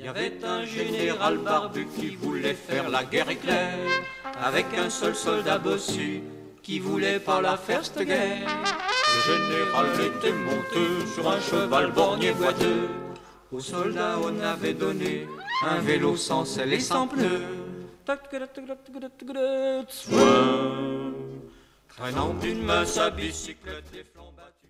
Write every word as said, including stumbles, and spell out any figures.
y avait un général barbu qui voulait faire la guerre éclair, avec un seul soldat bossu qui voulait pas la faire cette guerre. Le général était monté sur un cheval borgné boiteux. Aux soldats on avait donné un vélo sans selle et sans pneus. Traînant d'une main sa bicyclette, les flancs battus.